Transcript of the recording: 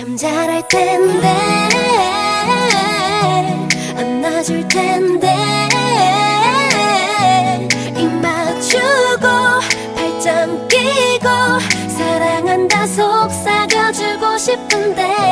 참 잘할 텐데 안아줄 텐데 입 맞추고 발점 끼고 사랑한다 속삭여주고 싶은데